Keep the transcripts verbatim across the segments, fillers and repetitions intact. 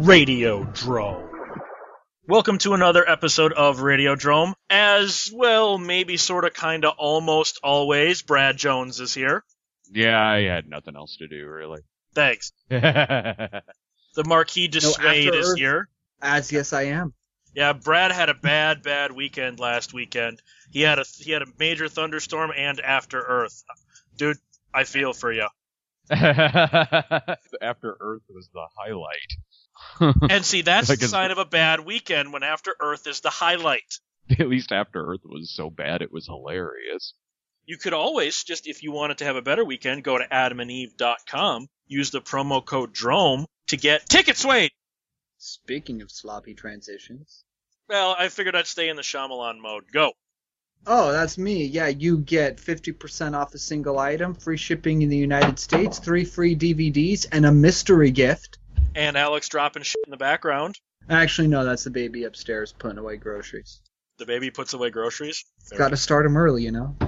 Radiodrome. Welcome to another episode of Radiodrome. As well, maybe sort of, kind of, almost always, Brad Jones is here. Yeah, I had nothing else to do, really. Thanks. The Marquis de No, Suede is Earth. here. As yes, I am. Yeah, Brad had a bad, bad weekend last weekend. He had a he had a major thunderstorm and After Earth. Dude, I feel for you. After Earth was the highlight. And see, that's Like the it's- sign of a bad weekend when After Earth is the highlight. At least After Earth was so bad it was hilarious. You could always, just if you wanted to have a better weekend, go to adam and eve dot com, use the promo code DROME to get tickets, Wade! Speaking of sloppy transitions. Well, I figured I'd stay in the Shyamalan mode. Go. Oh, that's me. Yeah, you get fifty percent off a single item, free shipping in the United States, three free D V Ds, and a mystery gift. And Alex dropping shit in the background. Actually, no, that's the baby upstairs putting away groceries. The baby puts away groceries. Fair, Got to start them early, you know?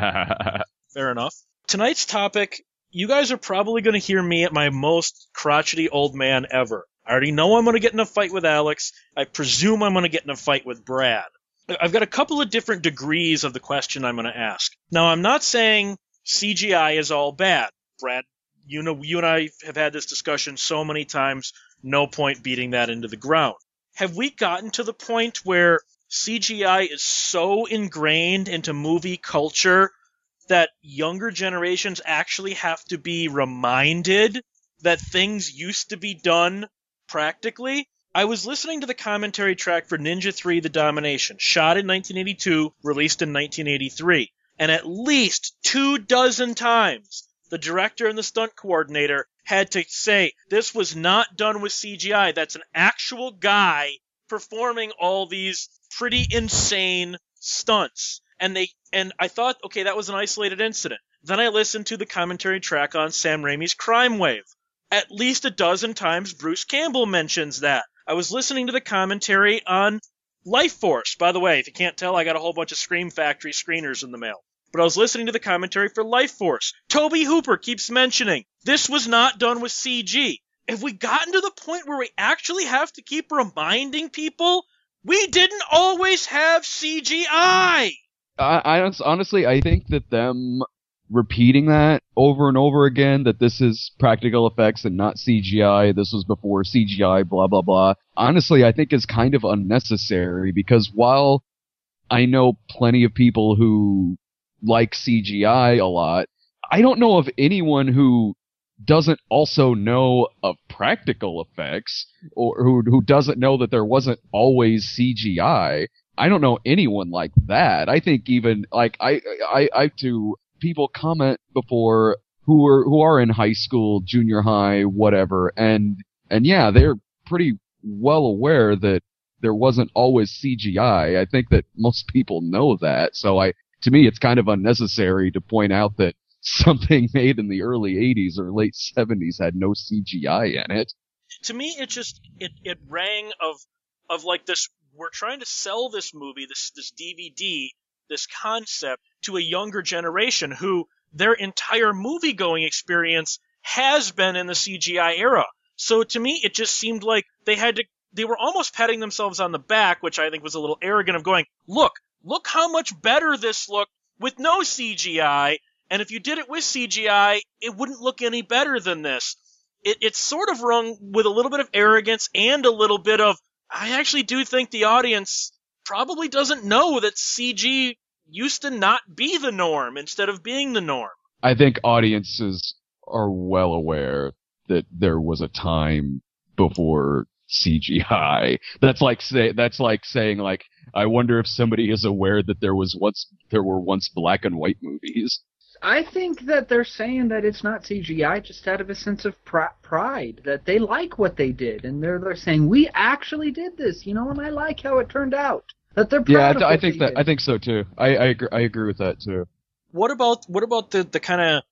fair enough. Tonight's topic, you guys are probably going to hear me at my most crotchety old man ever. I already know I'm going to get in a fight with Alex. I presume I'm going to get in a fight with Brad. I've got a couple of different degrees of the question I'm going to ask. Now, I'm not saying C G I is all bad. Brad, you know, you and I have had this discussion so many times, no point beating that into the ground. Have we gotten to the point where C G I is so ingrained into movie culture that younger generations actually have to be reminded that things used to be done practically? I was listening to the commentary track for Ninja three The Domination, shot in nineteen eighty-two, released in nineteen eighty-three, and at least two dozen times the director and the stunt coordinator had to say, this was not done with C G I, that's an actual guy performing all these pretty insane stunts. And they and I thought, okay, that was an isolated incident. Then I listened to the commentary track on Sam Raimi's Crime Wave. At least a dozen times Bruce Campbell mentions that. I was listening to the commentary on Life Force. By the way, if you can't tell, I got a whole bunch of Scream Factory screeners in the mail. But I was listening to the commentary for Life Force. Tobe Hooper keeps mentioning, this was not done with C G. Have we gotten to the point where we actually have to keep reminding people we didn't always have C G I? I, I honestly, I think that them repeating that over and over again, that this is practical effects and not C G I, this was before C G I, blah, blah, blah, honestly, I think is kind of unnecessary, because while I know plenty of people who like C G I a lot, I don't know of anyone who doesn't also know of practical effects, or who who doesn't know that there wasn't always C G I. I don't know anyone like that. I think even, like, I, I, I to people comment before who are, who are in high school, junior high, whatever, and, and yeah, they're pretty well aware that there wasn't always C G I. I think that most people know that, so I, to me, it's kind of unnecessary to point out that something made in the early eighties or late seventies had no C G I in it. To me, it just, it, it rang of, of like this, we're trying to sell this movie, this, this D V D, this concept to a younger generation who their entire movie-going experience has been in the C G I era. So to me, it just seemed like they had to, they were almost patting themselves on the back, which I think was a little arrogant, of going, look, look how much better this looked with no C G I, and if you did it with C G I, it wouldn't look any better than this. It, it's sort of rung with a little bit of arrogance and a little bit of, I actually do think the audience probably doesn't know that C G used to not be the norm instead of being the norm. I think audiences are well aware that there was a time before C G I. That's like say that's like saying like, I wonder if somebody is aware that there was once there were once black and white movies. I think that they're saying that it's not C G I just out of a sense of pr- pride, that they like what they did, and they're they're saying, we actually did this, you know, and I like how it turned out. That they're proud Yeah, of I, I what think they that did. I think so too. I I agree, I agree with that too. What about what about the, the kind of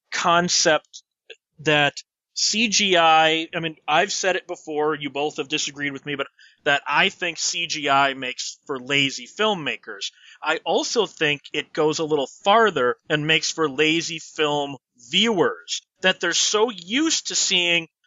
concept that C G I, I mean, I've said it before, you both have disagreed with me, but that I think C G I makes for lazy filmmakers. I also think it goes a little farther and makes for lazy film viewers, that they're so used to seeing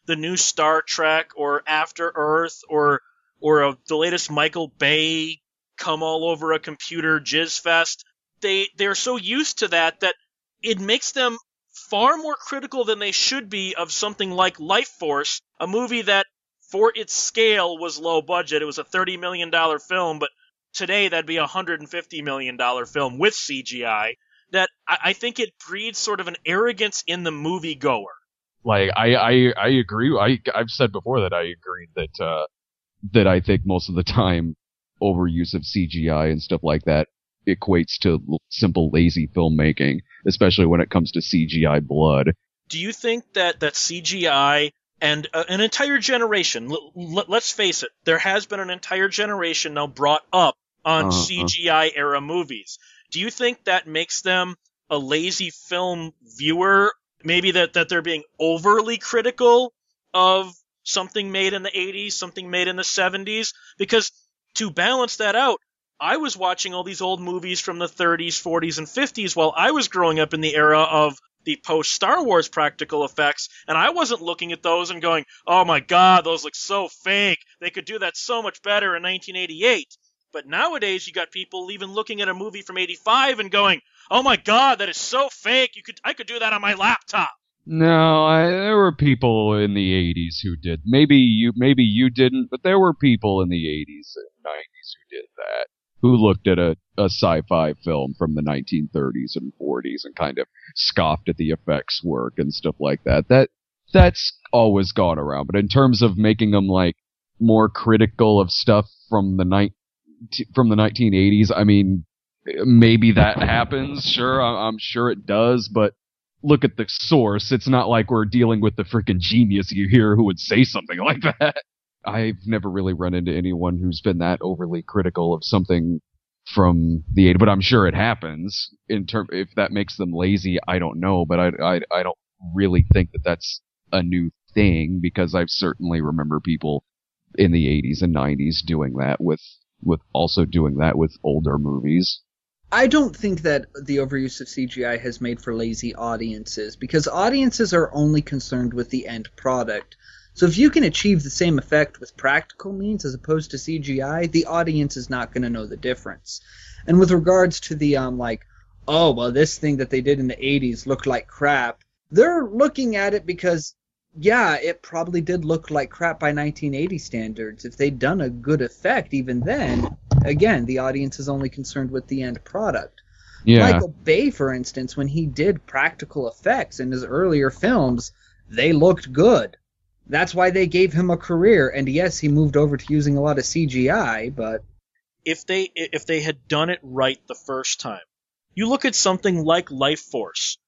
the new Star Trek or After Earth or or a, the latest Michael Bay come all over a computer jizz fest. They they're so used to that that it makes them far more critical than they should be of something like Life Force, a movie that for its scale was low budget. It was a thirty million dollars film, but today that'd be a one hundred fifty million dollars film with C G I. That I, I think it breeds sort of an arrogance in the moviegoer. Like I, I, I agree. I, I've said before that I agree that uh, that I think most of the time overuse of C G I and stuff like that equates to l- simple lazy filmmaking, especially when it comes to C G I blood. Do you think that that C G I and uh, an entire generation, l- l- let's face it, there has been an entire generation now brought up on Uh-huh. C G I era movies. Do you think that makes them a lazy film viewer? Maybe that, that they're being overly critical of something made in the eighties, something made in the seventies? Because to balance that out, I was watching all these old movies from the thirties, forties, and fifties while I was growing up in the era of the post-Star Wars practical effects, and I wasn't looking at those and going, oh my god, those look so fake. They could do that so much better in nineteen eighty-eight. But nowadays, you got people even looking at a movie from eighty-five and going, oh my god, that is so fake. You could, I could do that on my laptop. No, I, there were people in the eighties who did. Maybe you, maybe you didn't, but there were people in the eighties and nineties who did that. Who looked at a, a sci-fi film from the nineteen thirties and forties and kind of scoffed at the effects work and stuff like that. That that's always gone around. But in terms of making them like more critical of stuff from the night from the nineteen eighties, I mean, maybe that happens. Sure, I'm sure it does. But look at the source. It's not like we're dealing with the freaking genius you hear who would say something like that. I've never really run into anyone who's been that overly critical of something from the eighties, but I'm sure it happens. In term, if that makes them lazy, I don't know, but I, I, I don't really think that that's a new thing, because I've certainly remember people in the eighties and nineties doing that with, with also doing that with older movies. I don't think that the overuse of C G I has made for lazy audiences, because audiences are only concerned with the end product. So if you can achieve the same effect with practical means as opposed to C G I, the audience is not going to know the difference. And with regards to the, um, like, oh, well, this thing that they did in the eighties looked like crap, they're looking at it because, yeah, it probably did look like crap by nineteen eighty standards. If they'd done a good effect even then, again, the audience is only concerned with the end product. Yeah. Michael Bay, for instance, when he did practical effects in his earlier films, they looked good. That's why they gave him a career, and yes, he moved over to using a lot of C G I, but... If they if they had done it right the first time, you look at something like Life Force.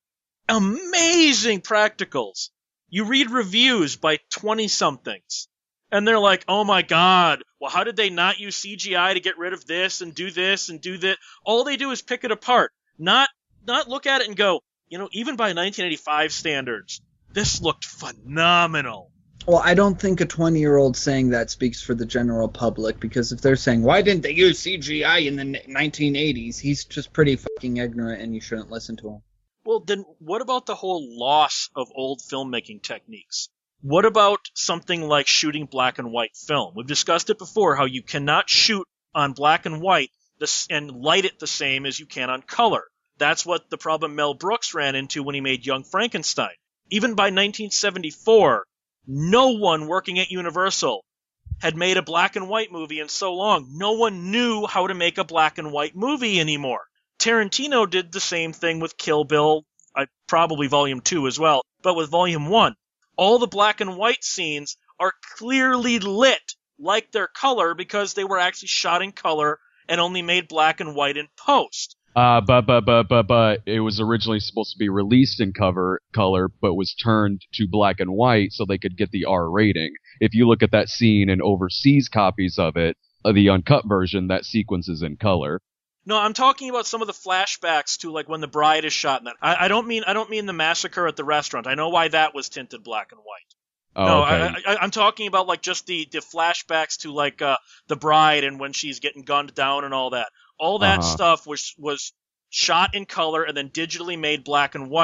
Amazing practicals. You read reviews by twenty-somethings, and they're like, oh my god, well, how did they not use C G I to get rid of this and do this and do that? All they do is pick it apart, not not look at it and go, you know, even by nineteen eighty-five standards, this looked phenomenal. Well, I don't think a twenty-year-old saying that speaks for the general public, because if they're saying, why didn't they use C G I in the nineteen eighties, he's just pretty fucking ignorant and you shouldn't listen to him. Well, then what about the whole loss of old filmmaking techniques? What about something like shooting black and white film? We've discussed it before, how you cannot shoot on black and white and light it the same as you can on color. That's what the problem Mel Brooks ran into when he made Young Frankenstein. Even by nineteen seventy-four, no one working at Universal had made a black and white movie in so long. No one knew how to make a black and white movie anymore. Tarantino did the same thing with Kill Bill, I, probably Volume two as well, but with Volume one. All the black and white scenes are clearly lit like their color because they were actually shot in color and only made black and white in post. Uh, but, but, but, but, but, it was originally supposed to be released in cover color, but was turned to black and white so they could get the R rating. If you look at that scene in overseas copies of it, uh, the uncut version, that sequence is in color. No, I'm talking about some of the flashbacks to like when the bride is shot. In that. I, I don't mean I don't mean the massacre at the restaurant. I know why that was tinted black and white. Oh, no, okay. I, I, I'm talking about like just the, the flashbacks to like uh, the bride and when she's getting gunned down and all that. All that uh-huh. stuff was was shot in color and then digitally made black and white.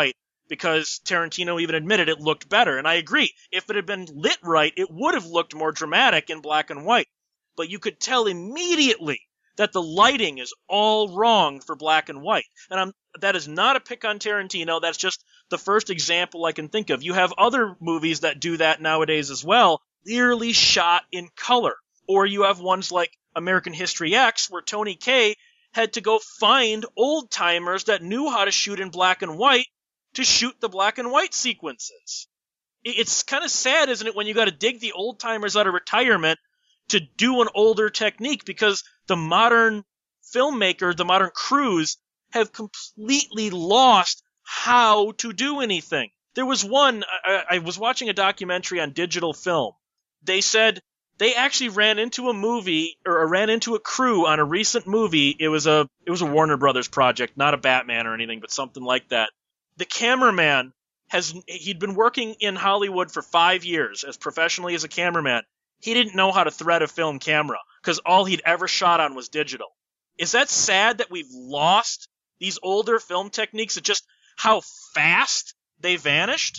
because Tarantino even admitted it looked better. And I agree. If it had been lit right, it would have looked more dramatic in black and white. But you could tell immediately that the lighting is all wrong for black and white. And I'm, that is not a pick on Tarantino. That's just the first example I can think of. You have other movies that do that nowadays as well, clearly shot in color. Or you have ones like American History X, where Tony Kaye had to go find old-timers that knew how to shoot in black and white to shoot the black and white sequences. It's kind of sad, isn't it, when you got to dig the old-timers out of retirement to do an older technique, because the modern filmmaker, the modern crews, have completely lost how to do anything. There was one, I, I was watching a documentary on digital film. They said they actually ran into a movie, or ran into a crew on a recent movie. It was a, it was a Warner Brothers project, not a Batman or anything, but something like that. The cameraman has, he'd been working in Hollywood for five years as professionally as a cameraman. He didn't know how to thread a film camera because all he'd ever shot on was digital. Is that sad that we've lost these older film techniques, and just how fast they vanished?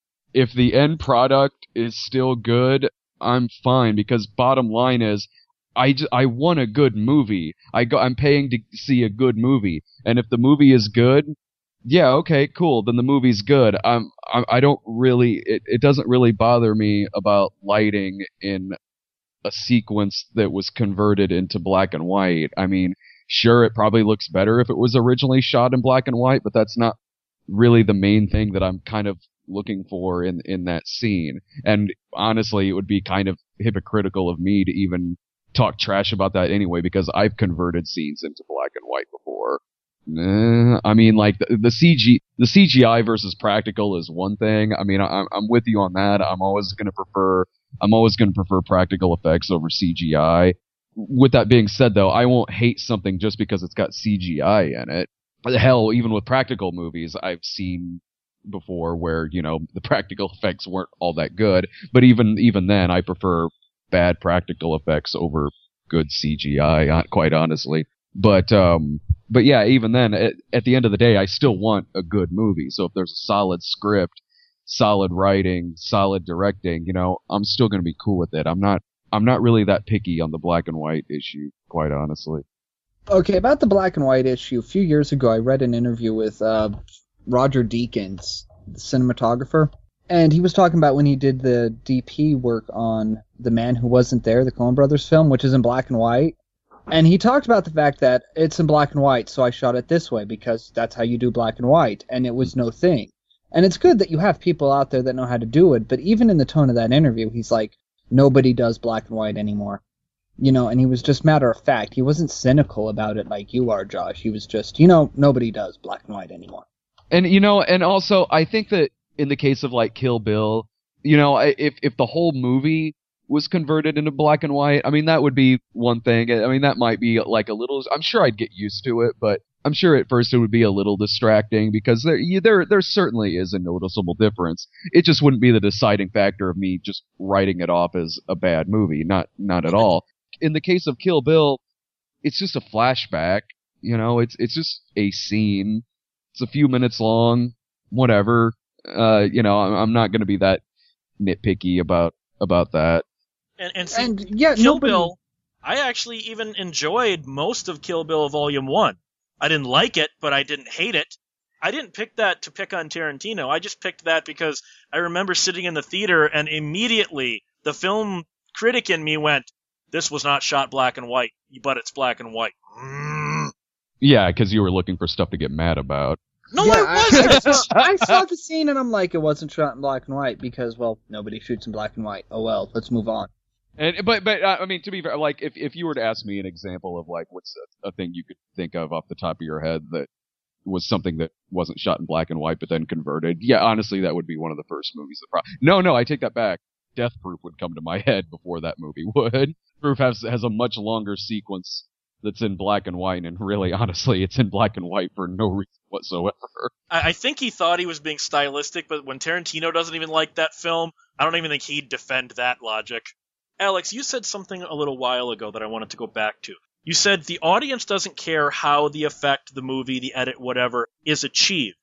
If the end product is still good, I'm fine, because bottom line is, I, j- I want a good movie. I go, I'm paying to see a good movie. And if the movie is good, yeah, okay, cool, then the movie's good. I'm, I'm, I don't really, it, it doesn't really bother me about lighting in a sequence that was converted into black and white. I mean, sure, it probably looks better if it was originally shot in black and white, but that's not really the main thing that I'm kind of looking for in, in that scene. And honestly, it would be kind of hypocritical of me to even talk trash about that anyway, because I've converted scenes into black and white before. Nah, I mean, like the, the C G, the C G I versus practical is one thing. I mean, I'm, I'm with you on that. I'm always going to prefer, I'm always going to prefer practical effects over C G I. With that being said, though, I won't hate something just because it's got C G I in it. Hell, even with practical movies, I've seen before where, you know, the practical effects weren't all that good. But even, even then, I prefer bad practical effects over good C G I, quite honestly. But, um, But yeah, even then, at, at the end of the day, I still want a good movie. So if there's a solid script, solid writing, solid directing, you know, I'm still going to be cool with it. I'm not, I'm not really that picky on the black and white issue, quite honestly. Okay, about the black and white issue, a few years ago, I read an interview with uh, Roger Deakins, the cinematographer, and he was talking about when he did the D P work on The Man Who Wasn't There, the Coen Brothers film, which is in black and white. And he talked about the fact that it's in black and white, so I shot it this way because that's how you do black and white, and it was no thing. And it's good that you have people out there that know how to do it, but even in the tone of that interview, he's like, nobody does black and white anymore. You know, and he was just matter of fact. He wasn't cynical about it like you are, Josh. He was just, you know, nobody does black and white anymore. And, you know, and also, I think that in the case of, like, Kill Bill, you know, if if the whole movie was converted into black and white, I mean, that would be one thing. I mean, that might be like a little, I'm sure I'd get used to it, but I'm sure at first it would be a little distracting because there, there, there certainly is a noticeable difference. It just wouldn't be the deciding factor of me just writing it off as a bad movie. Not, not at all. In the case of Kill Bill, it's just a flashback, you know, it's, it's just a scene. It's a few minutes long, whatever. Uh, you know, I'm, I'm not going to be that nitpicky about, about that. And, and, see, and yeah, Kill nobody... Bill, I actually even enjoyed most of Kill Bill Volume one. I didn't like it, but I didn't hate it. I didn't pick that to pick on Tarantino. I just picked that because I remember sitting in the theater and immediately the film critic in me went, this was not shot black and white, but it's black and white. Mm. Yeah, because you were looking for stuff to get mad about. No, yeah, I wasn't! I, I, saw, I saw the scene and I'm like, it wasn't shot in black and white because, well, nobody shoots in black and white. Oh well, let's move on. And but but uh, I mean, to be fair, like if if you were to ask me an example of like what's a, a thing you could think of off the top of your head that was something that wasn't shot in black and white but then converted, yeah, honestly, that would be one of the first movies that pro- no no I take that back. Death Proof would come to my head before that movie would. Proof has has a much longer sequence that's in black and white, and really, honestly, it's in black and white for no reason whatsoever. I, I think he thought he was being stylistic, but when Tarantino doesn't even like that film, I don't even think he'd defend that logic. Alex, you said something a little while ago that I wanted to go back to. You said the audience doesn't care how the effect, the movie, the edit, whatever, is achieved.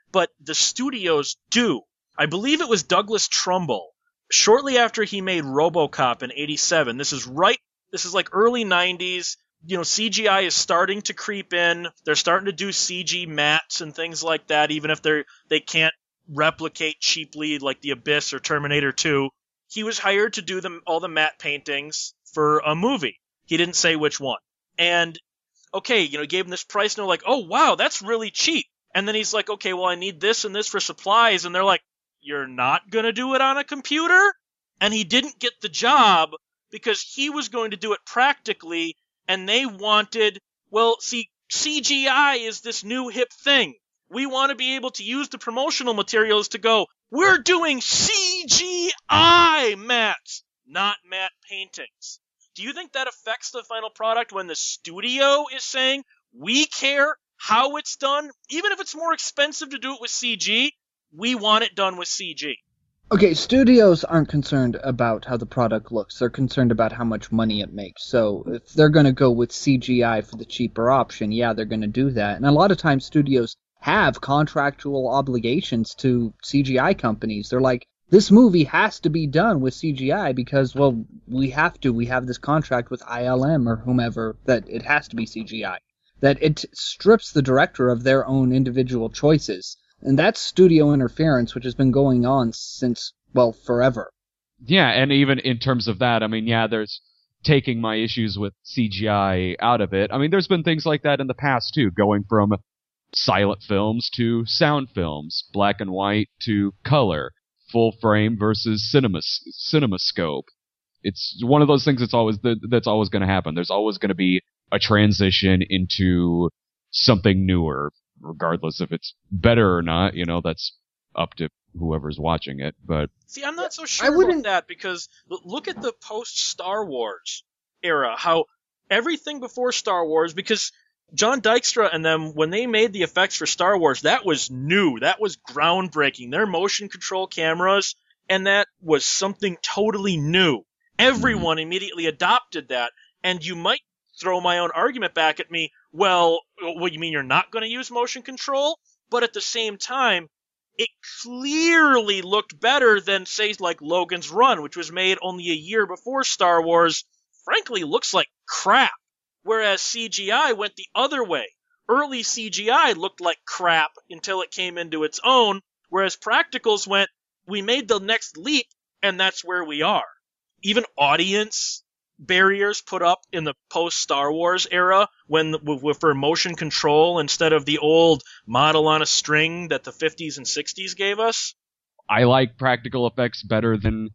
but the studios do. I believe it was Douglas Trumbull. Shortly after he made RoboCop in eighty-seven, this is right, this is like early nineties, you know, C G I is starting to creep in. They're starting to do C G mats and things like that, even if they're, they can't replicate cheaply like The Abyss or Terminator two. He was hired to do them, all the matte paintings for a movie. He didn't say which one. And, okay, you know, he gave him this price, and they're like, oh, wow, that's really cheap. And then he's like, okay, well, I need this and this for supplies. And they're like, you're not going to do it on a computer? And he didn't get the job because he was going to do it practically, and they wanted, well, see, C G I is this new hip thing. We want to be able to use the promotional materials to go, we're doing C G I mats, not matte paintings. Do you think that affects the final product when the studio is saying, we care how it's done? Even if it's more expensive to do it with C G, we want it done with C G. Okay, studios aren't concerned about how the product looks. They're concerned about how much money it makes. So if they're going to go with C G I for the cheaper option, yeah, they're going to do that. And a lot of times studios have contractual obligations to C G I companies. They're like, this movie has to be done with C G I because, well, we have to. We have this contract with I L M or whomever that it has to be C G I. That it strips the director of their own individual choices. And that's studio interference, which has been going on since, well, forever. Yeah, and even in terms of that, I mean, yeah, there's taking my issues with C G I out of it. I mean, there's been things like that in the past, too, going from silent films to sound films, black and white to color, full frame versus cinema, cinemascope. It's one of those things that's always, that's always going to happen. There's always going to be a transition into something newer. Regardless if it's better or not, you know, that's up to whoever's watching it. But see, I'm not so sure about that because look at the post-Star Wars era, how everything before Star Wars, because John Dykstra and them, when they made the effects for Star Wars, that was new, that was groundbreaking. Their motion control cameras, and that was something totally new. Everyone mm-hmm. immediately adopted that, and you might throw my own argument back at me. Well, what you mean you're not going to use motion control? But at the same time, it clearly looked better than, say, like Logan's Run, which was made only a year before Star Wars. Frankly, looks like crap. Whereas C G I went the other way. Early C G I looked like crap until it came into its own, whereas practicals went, we made the next leap, and that's where we are. Even audience barriers put up in the post-Star Wars era when for motion control instead of the old model on a string that the fifties and sixties gave us. I like practical effects better than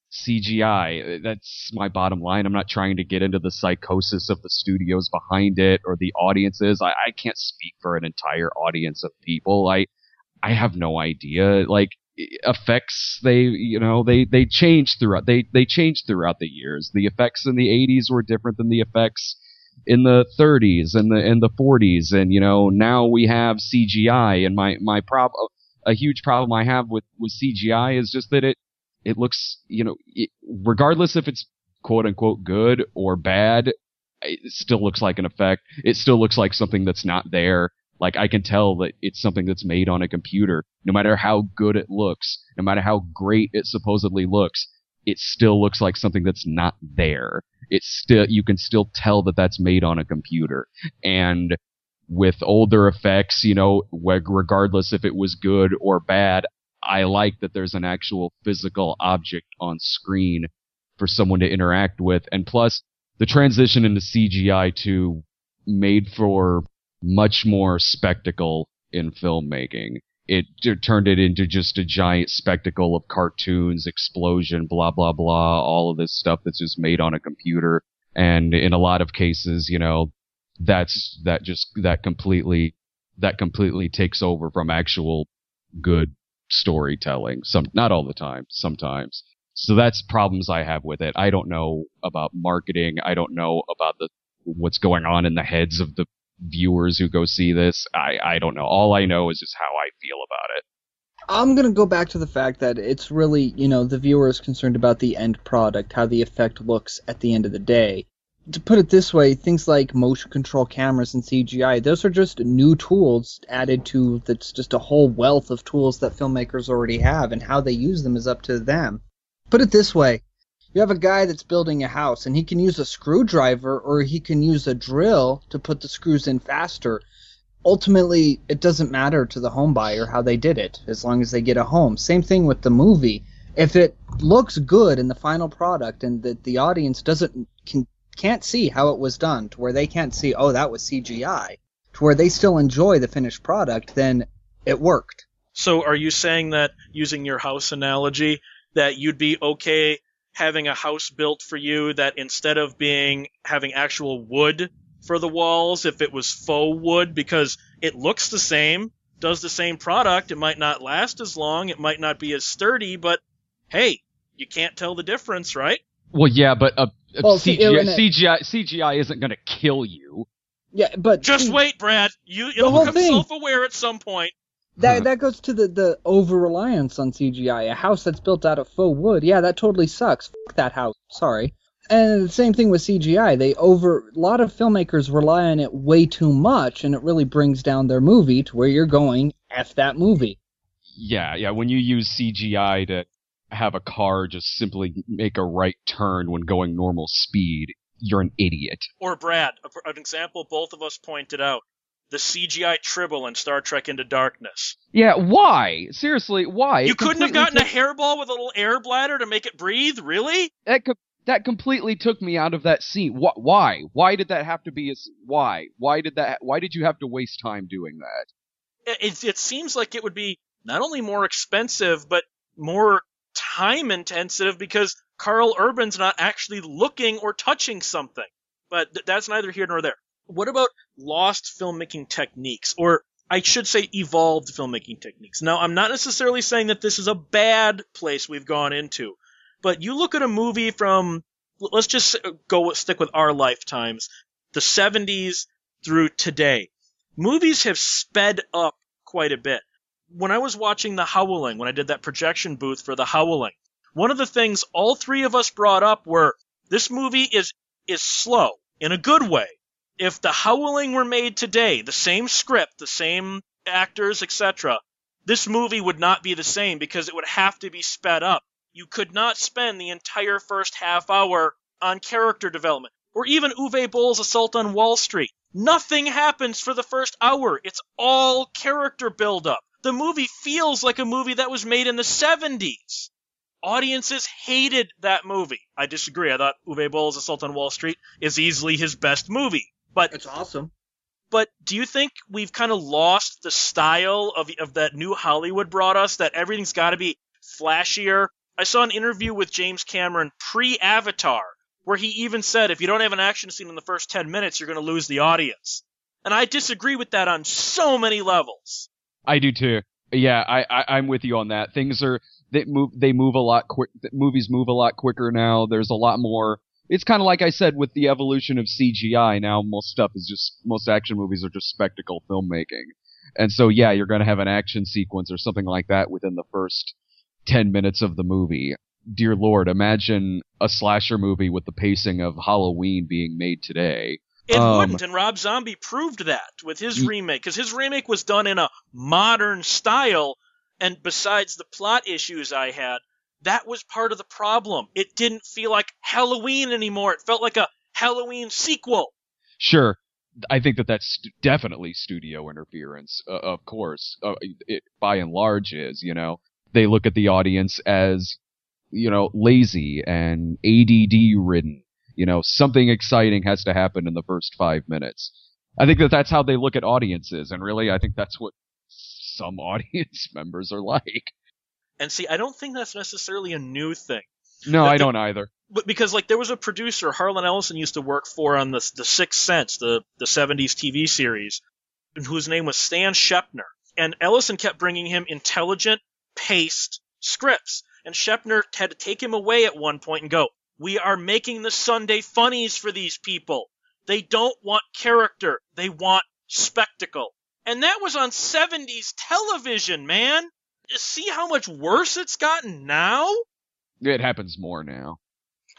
C G I. That's my bottom line. I'm not trying to get into the psychosis of the studios behind it or the audiences. I, I can't speak for an entire audience of people. I I have no idea. Like, effects, they, you know, they, they change throughout, they, they change throughout the years. The effects in the eighties were different than the effects in the thirties and the, and the forties. And, you know, now we have C G I, and my, my prob, a huge problem I have with, with C G I is just that it, it looks, you know, it, regardless if it's quote unquote good or bad, it still looks like an effect. It still looks like something that's not there. Like, I can tell that it's something that's made on a computer. No matter how good it looks, no matter how great it supposedly looks, it still looks like something that's not there. It's still, you can still tell that that's made on a computer. And with older effects, you know, regardless if it was good or bad, I like that there's an actual physical object on screen for someone to interact with. And plus, the transition into C G I to made for much more spectacle in filmmaking. It, it turned it into just a giant spectacle of cartoons, explosion, blah, blah, blah, all of this stuff that's just made on a computer. And in a lot of cases, you know, that's, that just, that completely, that completely takes over from actual good storytelling. Some, not all the time, sometimes. So that's problems I have with it. I don't know about marketing. I don't know about the, what's going on in the heads of the viewers who go see this. I, I don't know. All I know is just how I feel about it. I'm going to go back to the fact that it's really, you know, the viewer is concerned about the end product, how the effect looks at the end of the day. to put it this way, things like motion control cameras and C G I, those are just new tools added to that's just a whole wealth of tools that filmmakers already have, and how they use them is up to them. Put it this way, you have a guy that's building a house, and he can use a screwdriver or he can use a drill to put the screws in faster. Ultimately, it doesn't matter to the home buyer how they did it, as long as they get a home. Same thing with the movie. If it looks good in the final product and that the audience doesn't can, can't see how it was done, to where they can't see, oh, that was C G I, to where they still enjoy the finished product, then it worked. So are you saying that, using your house analogy, that you'd be okay having a house built for you that instead of being having actual wood for the walls, if it was faux wood, because it looks the same, does the same product, it might not last as long, it might not be as sturdy, but hey, you can't tell the difference, right? Well, yeah, but a, a Well, C G I, C G I, C G I isn't going to kill you. Yeah, but just see, wait, Brad. You it'll whole become thing. self-aware at some point. That that goes to the, the over-reliance on C G I. A house that's built out of faux wood, yeah, that totally sucks. Fuck that house. Sorry. And the same thing with C G I. They over a lot of filmmakers rely on it way too much, and it really brings down their movie to where you're going, F that movie. Yeah, yeah. When you use C G I to have a car just simply make a right turn when going normal speed, you're an idiot. Or Brad, an example both of us pointed out. The C G I Tribble in Star Trek Into Darkness. Yeah, why? Seriously, why? You It couldn't have completely gotten took- a hairball with a little air bladder to make it breathe? Really? That co- that completely took me out of that scene. Wh- why? Why did that have to be a s- why? Why did that why did you have to waste time doing that? It, it seems like it would be not only more expensive, but more time intensive because Carl Urban's not actually looking or touching something. But th- that's neither here nor there. What about lost filmmaking techniques, or I should say evolved filmmaking techniques? Now, I'm not necessarily saying that this is a bad place we've gone into, but you look at a movie from, let's just go stick with our lifetimes, the seventies through today. Movies have sped up quite a bit. When I was watching The Howling, when I did that projection booth for The Howling, one of the things all three of us brought up were, this movie is is slow, in a good way. If The Howling were made today, the same script, the same actors, et cetera, this movie would not be the same because it would have to be sped up. You could not spend the entire first half hour on character development. Or even Uwe Boll's Assault on Wall Street. Nothing happens for the first hour. It's all character buildup. The movie feels like a movie that was made in the seventies. Audiences hated that movie. I disagree. I thought Uwe Boll's Assault on Wall Street is easily his best movie. But It's awesome. But do you think we've kind of lost the style of of that new Hollywood brought us, that everything's got to be flashier? I saw an interview with James Cameron pre-Avatar, where he even said, if you don't have an action scene in the first ten minutes, you're going to lose the audience. And I disagree with that on so many levels. I do too. Yeah, I, I I'm with you on that. Things are they move they move a lot quick. Movies move a lot quicker now. There's a lot more. It's kind of like I said with the evolution of C G I. Now most stuff is just most action movies are just spectacle filmmaking. And so yeah, you're going to have an action sequence or something like that within the first ten minutes of the movie. Dear Lord, imagine a slasher movie with the pacing of Halloween being made today. It Um, wouldn't, and Rob Zombie proved that with his remake, because his remake was done in a modern style, and besides the plot issues I had, that was part of the problem. It didn't feel like Halloween anymore. It felt like a Halloween sequel. Sure. I think that that's st- definitely studio interference, uh, of course. Uh, it, by and large is, you know. They look at the audience as, you know, lazy and A D D ridden. You know, something exciting has to happen in the first five minutes. I think that that's how they look at audiences, and really, I think that's what some audience members are like. And see, I don't think that's necessarily a new thing. No, The- I the- don't either. But because, like, there was a producer Harlan Ellison used to work for on the the Sixth Sense, the the seventies T V series, whose name was Stan Shepner. And Ellison kept bringing him intelligent, paced scripts. And Shepner had to take him away at one point and go, "We are making the Sunday funnies for these people. They don't want character. They want spectacle." And that was on seventies television, man. See how much worse it's gotten now? It happens more now.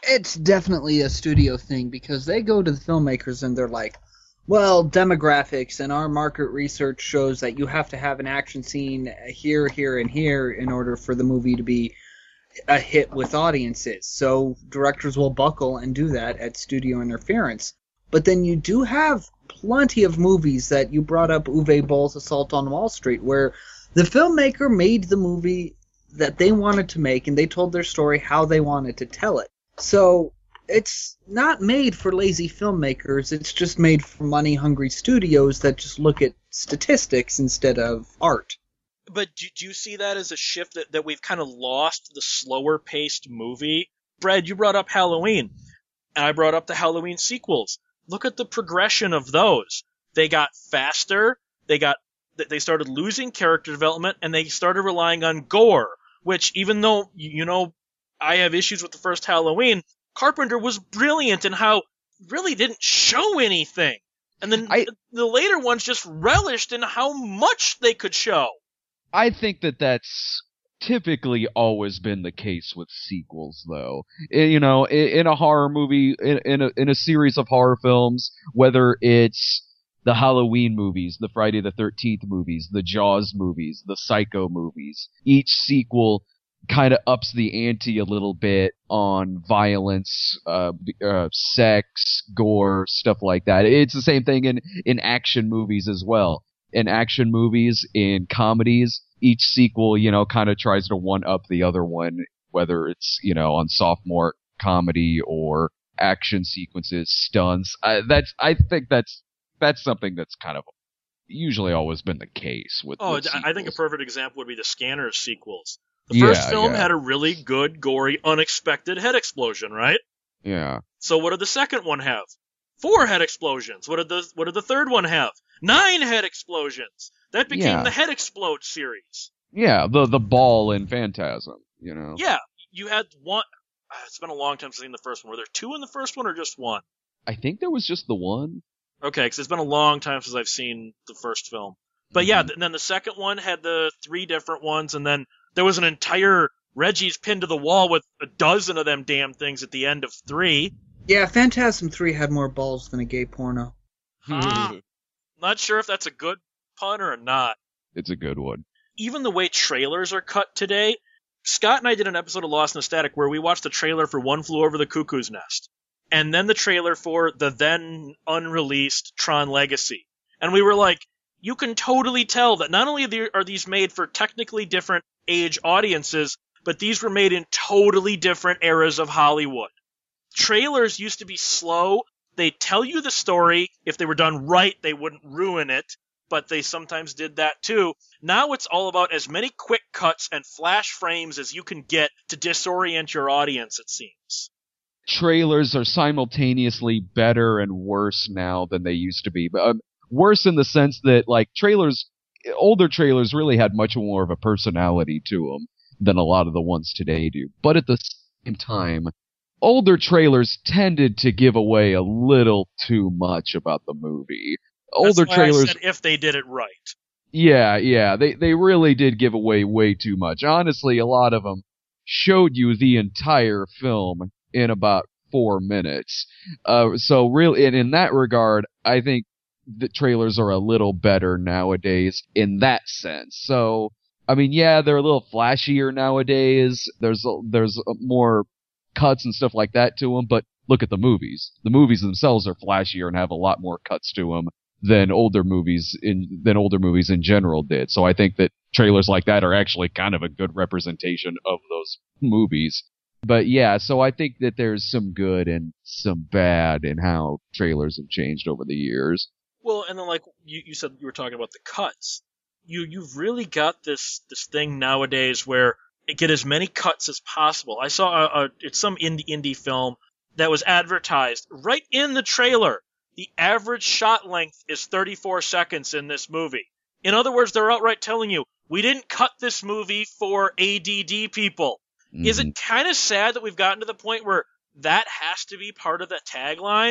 It's definitely a studio thing because they go to the filmmakers and they're like, well, demographics and our market research shows that you have to have an action scene here, here, and here in order for the movie to be a hit with audiences. So directors will buckle and do that at studio interference. But then you do have plenty of movies that you brought up, Uwe Boll's Assault on Wall Street, where the filmmaker made the movie that they wanted to make and they told their story how they wanted to tell it. So it's not made for lazy filmmakers. It's just made for money-hungry studios that just look at statistics instead of art. But do, do you see that as a shift that, that we've kind of lost the slower-paced movie? Brad, you brought up Halloween, and I brought up the Halloween sequels. Look at the progression of those. They got faster, they got they started losing character development, and they started relying on gore, which even though, you know, I have issues with the first Halloween, Carpenter was brilliant in how really didn't show anything. And then I, the later ones just relished in how much they could show. I think that that's typically always been the case with sequels, though. I- you know, in, in a horror movie, in, in, a, in a series of horror films, whether it's the Halloween movies, the Friday the thirteenth movies, the Jaws movies, the Psycho movies, each sequel kind of ups the ante a little bit on violence, uh, uh, sex, gore, stuff like that. It's the same thing in, in action movies as well. In action movies, in comedies, each sequel, you know, kind of tries to one-up the other one, whether it's, you know, on sophomore comedy or action sequences, stunts. I, that's, I think that's, that's something that's kind of usually always been the case with, Oh, with I think a sequels. perfect example would be the Scanners sequels. The first Yeah, film yeah. had a really good, gory, unexpected head explosion, right? Yeah. So what did the second one have? Four head explosions. What did the what did the third one have? Nine head explosions. That became Yeah. the Head Explode series. Yeah, the, the ball in Phantasm, you know. Yeah, you had one. ah, It's been a long time since I've seen the first one. Were there two in the first one or just one? I think there was just the one. Okay, because it's been a long time since I've seen the first film. But yeah, th- then the second one had the three different ones, and then there was an entire Reggie's pinned to the wall with a dozen of them damn things at the end of three. Yeah, Phantasm three had more balls than a gay porno. Ah, not sure if that's a good pun or not. It's a good one. Even the way trailers are cut today, Scott and I did an episode of Lost in the Static where we watched the trailer for One Flew Over the Cuckoo's Nest, and then the trailer for the then unreleased Tron Legacy. And we were like, you can totally tell that not only are these made for technically different age audiences, but these were made in totally different eras of Hollywood. Trailers used to be slow. They tell you the story. If they were done right, they wouldn't ruin it, but they sometimes did that too. Now it's all about as many quick cuts and flash frames as you can get to disorient your audience, it seems. Trailers are simultaneously better and worse now than they used to be. But um, worse in the sense that, like, trailers, older trailers really had much more of a personality to them than a lot of the ones today do. But at the same time, older trailers tended to give away a little too much about the movie. Older That's why trailers, I said if they did it right. yeah, yeah, they they really did give away way too much. Honestly, a lot of them showed you the entire film in about four minutes. Uh, so really, and in that regard, I think the trailers are a little better nowadays in that sense. So, I mean, yeah, they're a little flashier nowadays. There's a, there's a more cuts and stuff like that to them, but look at the movies. The movies themselves are flashier and have a lot more cuts to them than older movies in than older movies in general did. So I think that trailers like that are actually kind of a good representation of those movies. But yeah, so I think that there's some good and some bad in how trailers have changed over the years. Well, and then like you, you said, you were talking about the cuts. You you've really got this this thing nowadays where it get as many cuts as possible. I saw a, a it's some indie indie film that was advertised right in the trailer. The average shot length is thirty-four seconds in this movie. In other words, they're outright telling you, we didn't cut this movie for A D D people. Mm-hmm. Is it kind of sad that we've gotten to the point where that has to be part of the tagline?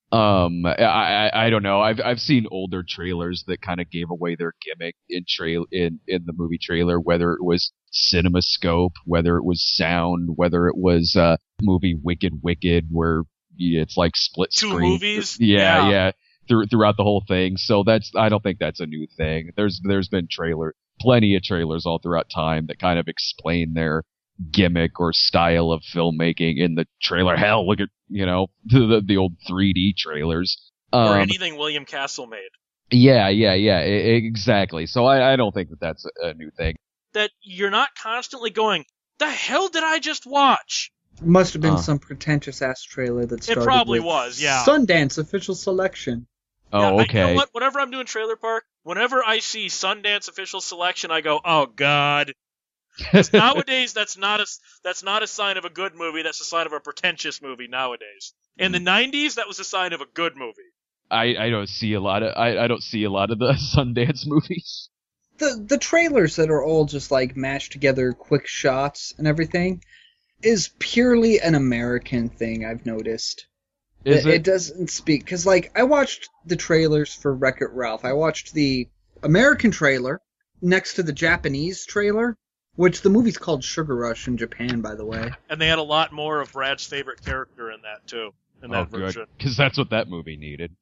Um, I, I I don't know. I've I've seen older trailers that kind of gave away their gimmick in trail in in the movie trailer, whether it was CinemaScope, whether it was sound, whether it was uh movie Wicked Wicked, where it's like split Two screen. movies? Yeah, Yeah. yeah. Through, throughout the whole thing. So that's I don't think that's a new thing. There's there's been trailer plenty of trailers all throughout time that kind of explain their gimmick or style of filmmaking in the trailer. Hell, look at, you know, the the old three D trailers. Um, Or anything William Castle made. yeah, yeah, yeah, e- exactly. So I, I don't think that that's a, a new thing. That you're not constantly going, the hell did I just watch? Must have been Uh. some pretentious ass trailer that It started probably with was, yeah. Sundance official selection. Oh, Yeah, I- okay. you know what? Whenever I'm doing Trailer Park, whenever I see Sundance official selection, I go, "Oh God!" 'Cause nowadays, that's not a that's not a sign of a good movie. That's a sign of a pretentious movie nowadays. In the nineties, that was a sign of a good movie. I, I don't see a lot of I, I don't see a lot of the Sundance movies. The the trailers that are all just like mashed together quick shots and everything is purely an American thing, I've noticed. Is it, it? it doesn't speak, because like I watched the trailers for Wreck-It Ralph. I watched the American trailer next to the Japanese trailer, which the movie's called Sugar Rush in Japan, by the way. And they had a lot more of Brad's favorite character in that too, in that Oh, good, version. because that's what that movie needed.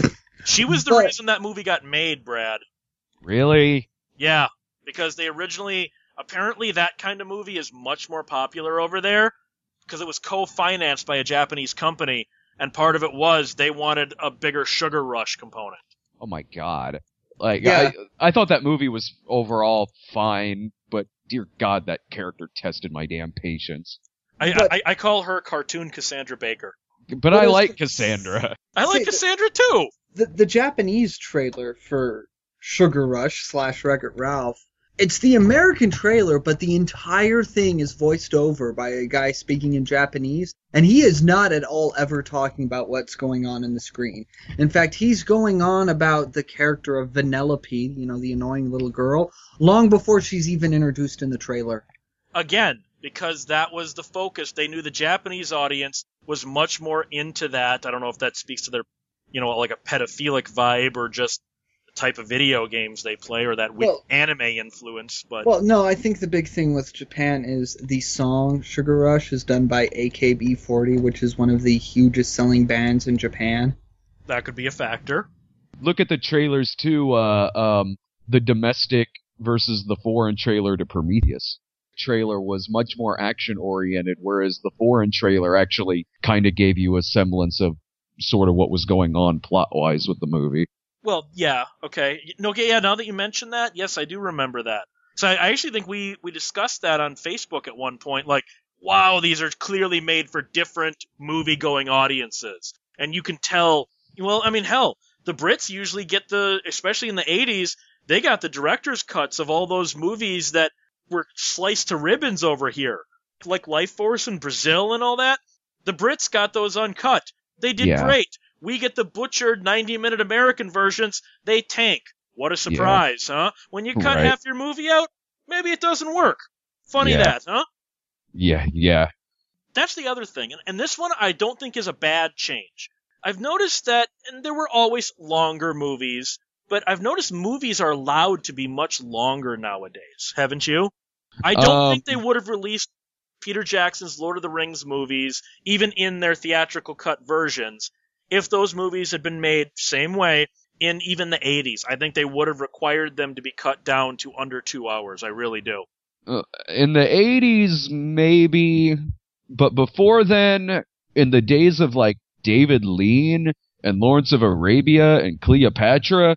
She was the But- reason that movie got made, Brad. Really? Yeah, because they originally, apparently that kind of movie is much more popular over there because it was co-financed by a Japanese company, and part of it was they wanted a bigger Sugar Rush component. Oh my god. Like Yeah. I I thought that movie was overall fine, but dear God, that character tested my damn patience. I, But- I, I call her cartoon Cassandra Baker. But But I it's- like Cassandra. I like See, Cassandra too! The the Japanese trailer for Sugar Rush slash Wreck-It Ralph, it's the American trailer, but the entire thing is voiced over by a guy speaking in Japanese, and he is not at all ever talking about what's going on in the screen. In fact, he's going on about the character of Vanellope, you know, the annoying little girl, long before she's even introduced in the trailer. Again, because that was the focus. They knew the Japanese audience was much more into that. I don't know if that speaks to their, you know, like a pedophilic vibe or just the type of video games they play or that weak Well- anime influence, but Well, no, I think the big thing with Japan is the song Sugar Rush is done by A K B forty, which is one of the hugest selling bands in Japan. that could be a factor. Look at the trailers too, uh um the domestic versus the foreign trailer to Prometheus. Trailer was much more action oriented, whereas the foreign trailer actually kind of gave you a semblance of sort of what was going on plot wise with the movie. Well, yeah, okay. No, okay, yeah, now that you mention that, yes, I do remember that. So I, I actually think we, we discussed that on Facebook at one point, like, wow, these are clearly made for different movie-going audiences. And you can tell, well, I mean, hell, the Brits usually get the, especially in the eighties, they got the director's cuts of all those movies that were sliced to ribbons over here. Like Life Force in Brazil and all that. The Brits got those uncut. They did Yeah. great. We get the butchered ninety-minute American versions. They tank. What a surprise, huh? When you cut Right. half your movie out, maybe it doesn't work. Funny Yeah. that, huh? Yeah, yeah. That's the other thing. And, and this one I don't think is a bad change. I've noticed that, and there were always longer movies, but I've noticed movies are allowed to be much longer nowadays, haven't you? I don't Um, think they would have released Peter Jackson's Lord of the Rings movies, even in their theatrical cut versions, if those movies had been made same way in even the eighties. I think they would have required them to be cut down to under two hours. I really do. Uh, in the eighties, maybe, but before then, in the days of like David Lean and Lawrence of Arabia and Cleopatra,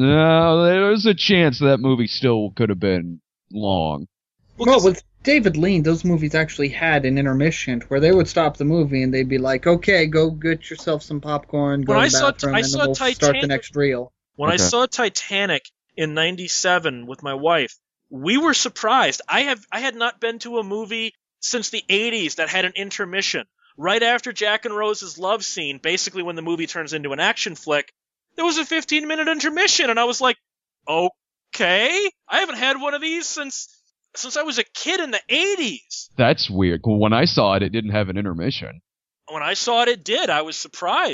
no, there's a chance that movie still could have been long. Well, Well, 'cause- with David Lean, those movies actually had an intermission where they would stop the movie and they'd be like, "Okay, go get yourself some popcorn, go When to I the saw- bathroom, I and then saw we'll start the Titanic- next reel." When I Okay. saw Titanic in ninety-seven with my wife, we were surprised. I have I had not been to a movie since the eighties that had an intermission. Right after Jack and Rose's love scene, basically when the movie turns into an action flick, there was a fifteen-minute intermission, and I was like, okay? I haven't had one of these since since I was a kid in the eighties. That's weird. When I saw it, it didn't have an intermission. When I saw it, it did. I was surprised.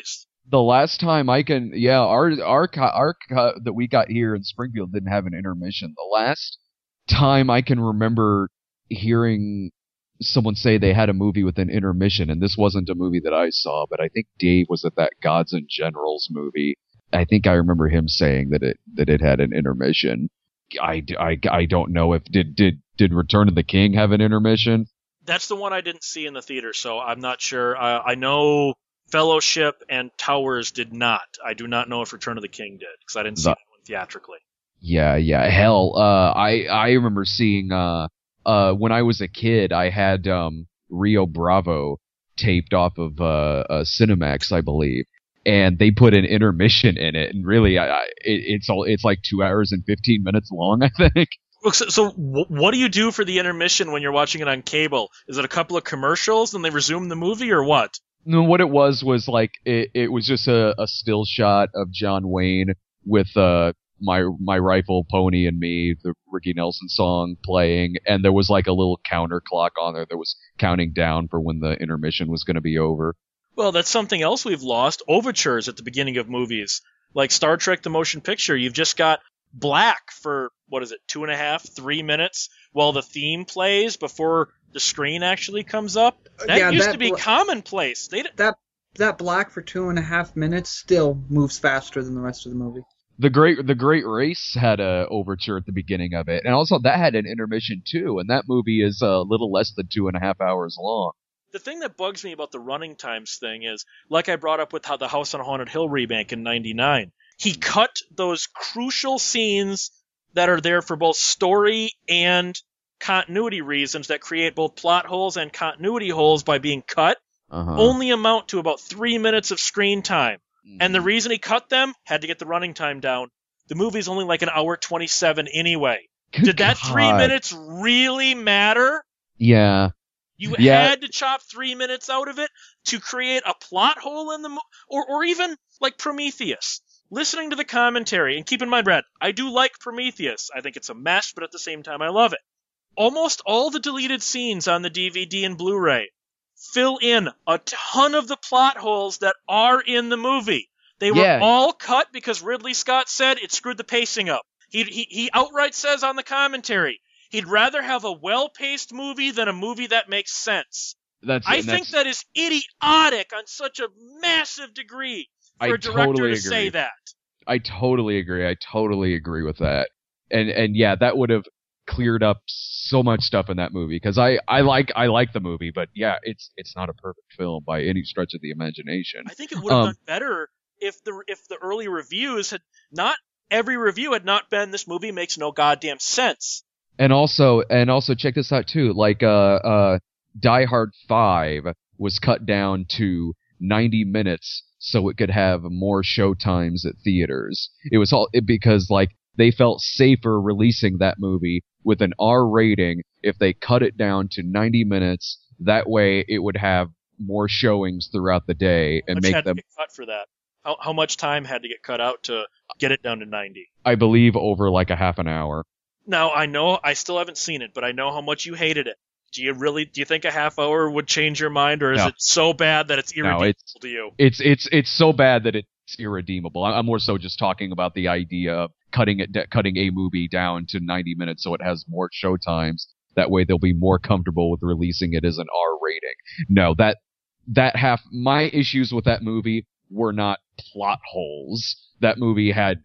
The last time I can, yeah, our our our cut that we got here in Springfield didn't have an intermission. The last time I can remember hearing someone say they had a movie with an intermission, and this wasn't a movie that I saw, but I think Dave was at that Gods and Generals movie. I think I remember him saying that it that it had an intermission. I, I, I don't know if did did did Return of the King have an intermission? That's the one I didn't see in the theater, so I'm not sure. Uh, I know Fellowship and Towers did not. I do not know if Return of the King did, because I didn't see The- that one theatrically. Yeah, yeah. Hell, uh, I I remember seeing uh uh when I was a kid, I had um Rio Bravo taped off of uh, uh Cinemax, I believe, and they put an intermission in it, and really, I, I it, it's all it's like two hours and fifteen minutes long, I think. Look, so, so w- what do you do for the intermission when you're watching it on cable? Is it a couple of commercials and they resume the movie, or what? No, what it was was like it, it was just a, a still shot of John Wayne with uh my my rifle, Pony and Me, the Ricky Nelson song playing, and there was like a little counter clock on there that was counting down for when the intermission was going to be over. Well, that's something else we've lost. Overtures at the beginning of movies. Like Star Trek the Motion Picture, you've just got black for, what is it, two and a half, three minutes while the theme plays before the screen actually comes up. That Yeah, used that to be bl- commonplace. They d- That that black for two and a half minutes still moves faster than the rest of the movie. The Great the Great Race had a overture at the beginning of it, and also that had an intermission too, and that movie is a little less than two and a half hours long. The thing that bugs me about the running times thing is, like I brought up with how the House on Haunted Hill remake in ninety-nine, he cut those crucial scenes that are there for both story and continuity reasons that create both plot holes and continuity holes by being cut, Uh-huh. only amount to about three minutes of screen time. And the reason he cut them, had to get the running time down. The movie's only like an hour twenty-seven anyway. Did that three God. minutes really matter? Yeah. You Yeah. had to chop three minutes out of it to create a plot hole in the mo- or or even like Prometheus. Listening to the commentary, and keep in mind, Brad, I do like Prometheus. I think it's a mess, but at the same time, I love it. Almost all the deleted scenes on the D V D and Blu-ray fill in a ton of the plot holes that are in the movie. They were Yeah. all cut because Ridley Scott said it screwed the pacing up. He, he, he outright says on the commentary, he'd rather have a well-paced movie than a movie that makes sense. That's I and think that's, that is idiotic on such a massive degree for I a director totally to say agree. that. I totally agree. I totally agree with that. And and yeah, that would have cleared up so much stuff in that movie, because I, I like I like the movie, but yeah, it's it's not a perfect film by any stretch of the imagination. I think it would have Um, done better if the if the early reviews had not every review had not been this movie makes no goddamn sense. And also and also check this out too. Like uh uh Die Hard five was cut down to ninety minutes so it could have more show times at theaters. It was all it, because like they felt safer releasing that movie with an R rating if they cut it down to ninety minutes. That way it would have more showings throughout the day How and much make had them, to get cut for that? How how much time had to get cut out to get it down to ninety? I believe, over like a half an hour. Now I know I still haven't seen it, but I know how much you hated it. Do you really? Do you think a half hour would change your mind, or is No. it so bad that it's irredeemable it's- to you? It's it's it's so bad that it's irredeemable. I- I'm more so just talking about the idea of cutting it, de- cutting a movie down to ninety minutes so it has more show times. That way they'll be more comfortable with releasing it as an R rating. No, that that half my issues with that movie were not plot holes. That movie had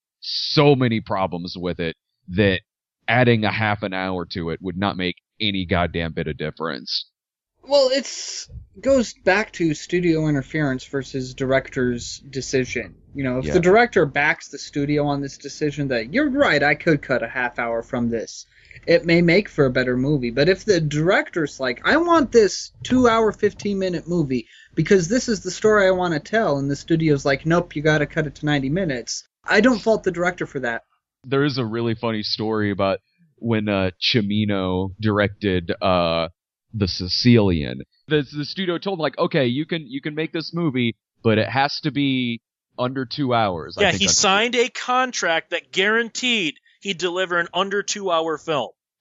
so many problems with it that adding a half an hour to it would not make any goddamn bit of difference. Well, it's goes back to studio interference versus director's decision. You know, if Yeah. the director backs the studio on this decision that you're right, I could cut a half hour from this, it may make for a better movie. But if the director's like, I want this two hour, fifteen minute movie because this is the story I want to tell, and the studio's like, nope, you got to cut it to ninety minutes, I don't fault the director for that. There is a really funny story about when uh, Cimino directed uh, The Sicilian. The, the studio told him, like, okay, you can you can make this movie, but it has to be under two hours. I Yeah, think he that's- signed a contract that guaranteed he'd deliver an under two hour film.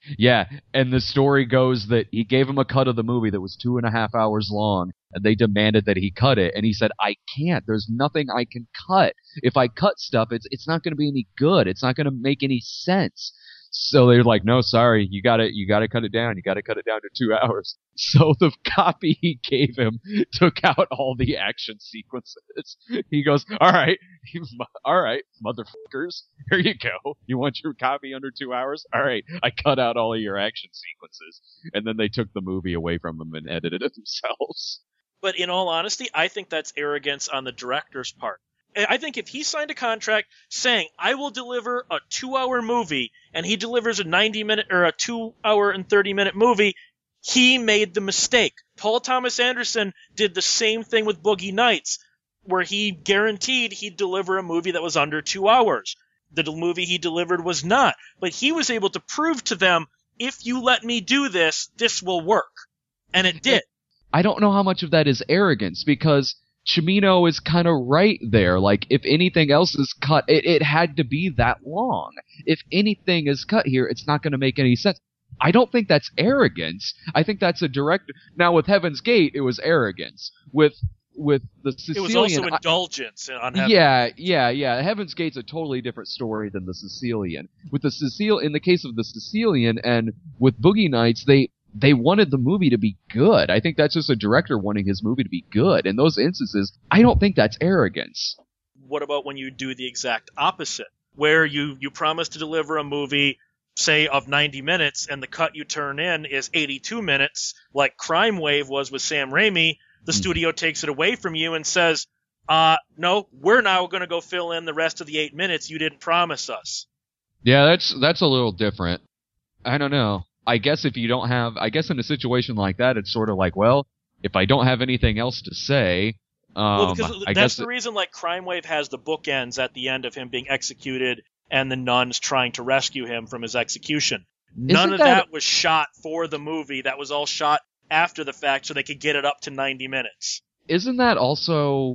Yeah, and the story goes that he gave him a cut of the movie that was two and a half hours long, and they demanded that he cut it, and he said, I can't. There's nothing I can cut. If I cut stuff, it's it's not going to be any good. It's not going to make any sense. So they're like, no, sorry, you got to you got to cut it down. You got to cut it down to two hours. So the copy he gave him took out all the action sequences. He goes, all right, all right, motherfuckers, here you go. You want your copy under two hours? All right, I cut out all of your action sequences. And then they took the movie away from him and edited it themselves. But in all honesty, I think that's arrogance on the director's part. I think if he signed a contract saying, I will deliver a two-hour movie, and he delivers a ninety-minute or a two-hour and thirty-minute movie, he made the mistake. Paul Thomas Anderson did the same thing with Boogie Nights, where he guaranteed he'd deliver a movie that was under two hours. The movie he delivered was not. But he was able to prove to them, if you let me do this, this will work. And it did. I don't know how much of that is arrogance, because Cimino is kind of right there. Like, if anything else is cut, it, it had to be that long. If anything is cut here, it's not going to make any sense. I don't think that's arrogance. I think that's a direct... Now, with Heaven's Gate, it was arrogance. With with the Sicilian... It was also indulgence on Heaven. Yeah, yeah, yeah. Heaven's Gate's a totally different story than the Sicilian. With the Sicil... In the case of the Sicilian and with Boogie Nights, they... They wanted the movie to be good. I think that's just a director wanting his movie to be good. In those instances, I don't think that's arrogance. What about when you do the exact opposite? Where you, you promise to deliver a movie, say, of ninety minutes, and the cut you turn in is eighty-two minutes, like Crime Wave was with Sam Raimi, the mm. studio takes it away from you and says, uh, no, we're now going to go fill in the rest of the eight minutes you didn't promise us. Yeah, that's that's a little different. I don't know. I guess if you don't have, I guess in a situation like that, it's sort of like, well, if I don't have anything else to say, um, well, because I that's guess the it, reason, like, Crime Wave has the bookends at the end of him being executed and the nuns trying to rescue him from his execution. None of that, that was shot for the movie. That was all shot after the fact so they could get it up to ninety minutes. Isn't that also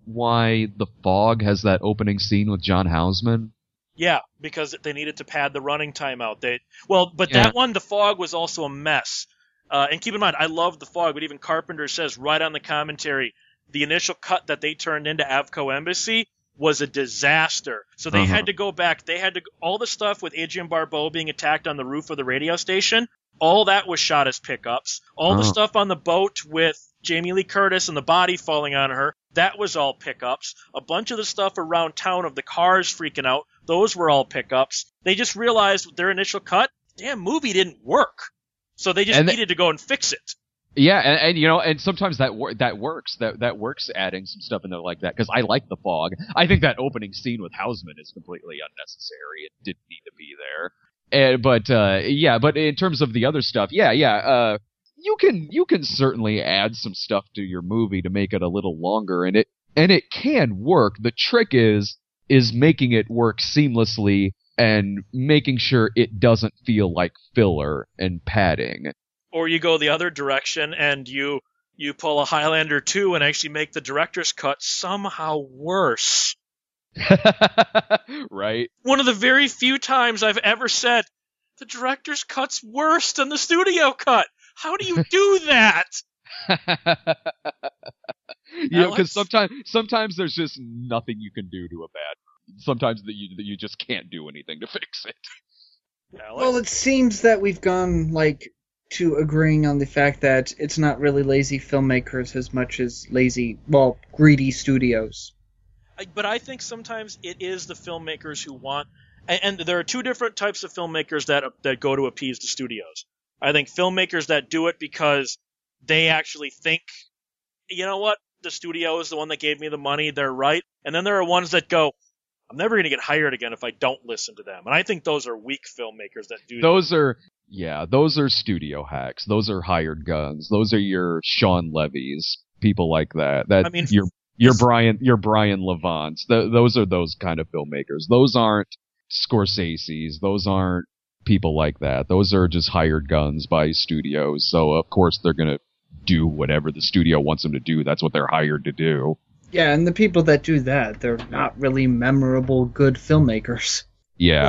why The Fog has that opening scene with John Houseman? Yeah, because they needed to pad the running time out. They well, but Yeah. that one, The Fog, was also a mess. Uh, and keep in mind, I love The Fog, but even Carpenter says right on the commentary, the initial cut that they turned into Avco Embassy was a disaster. So they Uh-huh. had to go back. They had to all the stuff with Adrienne Barbeau being attacked on the roof of the radio station. All that was shot as pickups. All the Oh. stuff on the boat with Jamie Lee Curtis and the body falling on her, that was all pickups. A bunch of the stuff around town of the cars freaking out, those were all pickups. They just realized with their initial cut, damn, movie didn't work. So they just And they- needed to go and fix it. Yeah, and, and you know, and sometimes that wor- that works. That that works adding some stuff in there like that because I like The Fog. I think that opening scene with Houseman is completely unnecessary. It didn't need to be there. And, but uh, yeah, but in terms of the other stuff, yeah, yeah, uh, you can you can certainly add some stuff to your movie to make it a little longer, and it and it can work. The trick is is making it work seamlessly and making sure it doesn't feel like filler and padding. Or you go the other direction and you you pull a Highlander two and actually make the director's cut somehow worse. Right? One of the very few times I've ever said, the director's cut's worse than the studio cut. How do you do that? Yeah, Alex? because sometimes sometimes there's just nothing you can do to a bad. Sometimes that you that you just can't do anything to fix it. Alex? Well, it seems that we've gone, like, to agreeing on the fact that it's not really lazy filmmakers as much as lazy, well, greedy studios. I, but I think sometimes it is the filmmakers who want, and, and there are two different types of filmmakers that that go to appease the studios. I think filmmakers that do it because they actually think, you know what, the studio is the one that gave me the money, they're right. And then there are ones that go, I'm never going to get hired again if I don't listen to them. And I think those are weak filmmakers that do Those that. are yeah, those are studio hacks. Those are hired guns. Those are your Sean Levy's, people like that. That I mean, your your Brian your Brian Levant's. Th- those are those kind of filmmakers. Those aren't Scorsese's. Those aren't people like that. Those are just hired guns by studios. So of course they're gonna do whatever the studio wants them to do. That's what they're hired to do. Yeah, and the people that do that, they're not really memorable, good filmmakers. Yeah.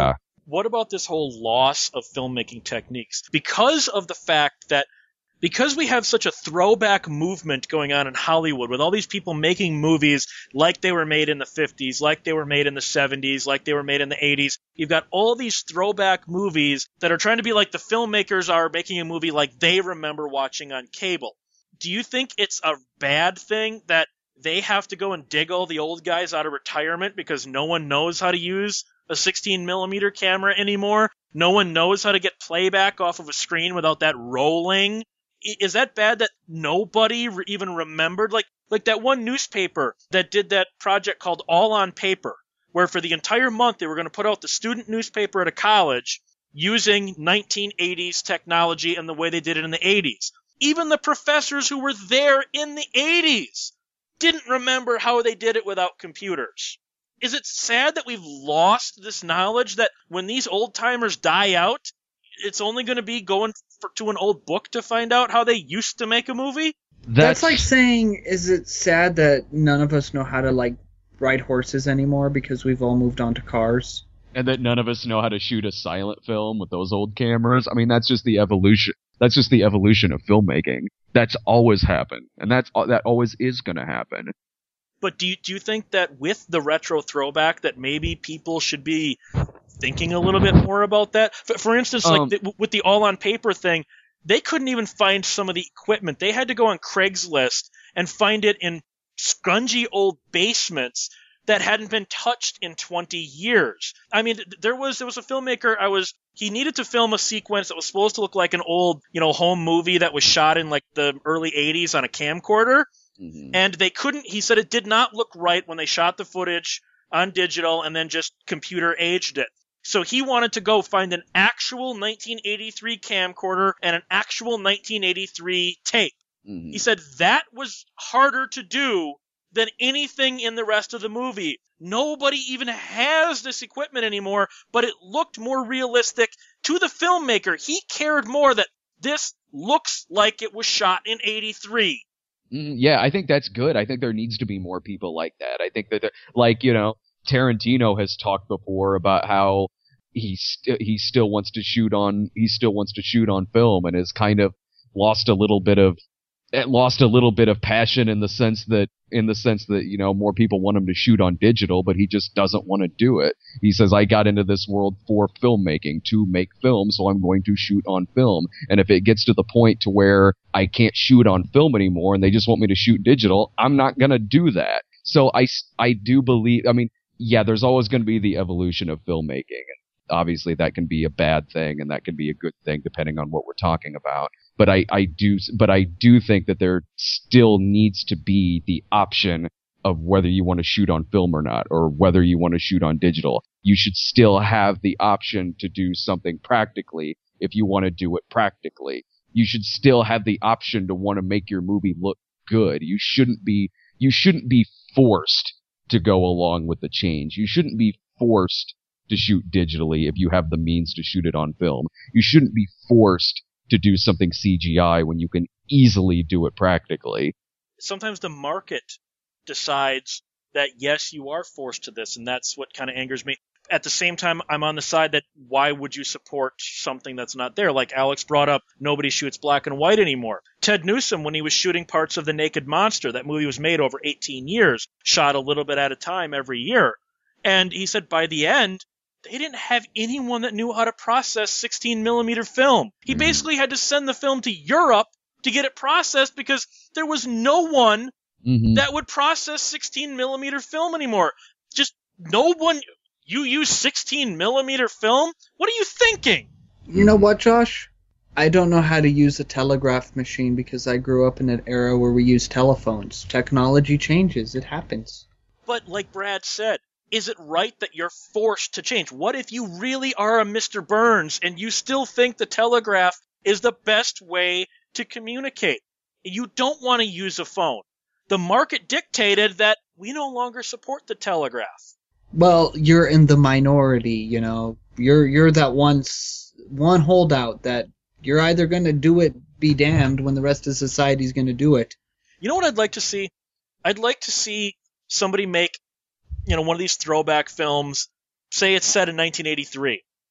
what about this whole loss of filmmaking techniques? Because of the fact that Because we have such a throwback movement going on in Hollywood with all these people making movies like they were made in the fifties, like they were made in the seventies, like they were made in the eighties. You've got all these throwback movies that are trying to be like the filmmakers are making a movie like they remember watching on cable. Do you think it's a bad thing that they have to go and dig all the old guys out of retirement because no one knows how to use a sixteen millimeter camera anymore? No one knows how to get playback off of a screen without that rolling? Is that bad that nobody re- even remembered? Like like that one newspaper that did that project called All on Paper, where for the entire month they were going to put out the student newspaper at a college using nineteen eighties technology and the way they did it in the eighties. Even the professors who were there in the eighties didn't remember how they did it without computers. Is it sad that we've lost this knowledge that when these old-timers die out, it's only going to be going for, to an old book to find out how they used to make a movie? That's, That's like saying, is it sad that none of us know how to, like, ride horses anymore because we've all moved on to cars? And that none of us know how to shoot a silent film with those old cameras. I mean, that's just the evolution. That's just the evolution of filmmaking. That's always happened, and that's that always is going to happen. But do you, do you think that with the retro throwback that maybe people should be thinking a little bit more about that? For, for instance, like Um, the, with the All on Paper thing, they couldn't even find some of the equipment. They had to go on Craigslist and find it in scrungy old basements that hadn't been touched in twenty years. I mean, there was there was a filmmaker. I was he needed to film a sequence that was supposed to look like an old, you know, home movie that was shot in like the early eighties on a camcorder. Mm-hmm. And they couldn't, he said it did not look right when they shot the footage on digital and then just computer aged it. So he wanted to go find an actual nineteen eighty-three camcorder and an actual nineteen eighty-three tape. Mm-hmm. He said that was harder to do than anything in the rest of the movie. Nobody even has this equipment anymore, but it looked more realistic to the filmmaker. He cared more that this looks like it was shot in eighty-three. Mm, yeah, I think that's good. I think there needs to be more people like that. I think that, there- like, you know, Tarantino has talked before about how he st- he still wants to shoot on he still wants to shoot on film and has kind of lost a little bit of it lost a little bit of passion in the sense that in the sense that you know more people want him to shoot on digital, but he just doesn't want to do it. He says, I got into this world for filmmaking, to make film, so I'm going to shoot on film. And if it gets to the point to where I can't shoot on film anymore and they just want me to shoot digital, I'm not going to do that. So I, I do believe, I mean, yeah, there's always going to be the evolution of filmmaking. Obviously that can be a bad thing and that can be a good thing depending on what we're talking about. But I, I do, but I do think that there still needs to be the option of whether you want to shoot on film or not, or whether you want to shoot on digital. You should still have the option to do something practically if you want to do it practically. You should still have the option to want to make your movie look good. You shouldn't be, you shouldn't be forced to go along with the change. You shouldn't be forced to shoot digitally if you have the means to shoot it on film. You shouldn't be forced to do something C G I when you can easily do it practically. Sometimes the market decides that, yes, you are forced to this, and that's what kind of angers me. At the same time, I'm on the side that why would you support something that's not there? Like Alex brought up, nobody shoots black and white anymore. Ted Newsom, when he was shooting parts of The Naked Monster, that movie was made over eighteen years, shot a little bit at a time every year. And he said by the end, they didn't have anyone that knew how to process sixteen millimeter film. He basically had to send the film to Europe to get it processed because there was no one Mm-hmm. that would process sixteen millimeter film anymore. Just no one. You use sixteen millimeter film? What are you thinking? You know what, Josh? I don't know how to use a telegraph machine because I grew up in an era where we used telephones. Technology changes. It happens. But like Brad said, is it right that you're forced to change? What if you really are a Mister Burns and you still think the telegraph is the best way to communicate? You don't want to use a phone. The market dictated that we no longer support the telegraph. Well, you're in the minority, you know. You're you're that one s- one holdout that you're either going to do it, be damned, when the rest of society's going to do it. You know what I'd like to see? I'd like to see somebody make, you know, one of these throwback films. Say it's set in nineteen eighty-three,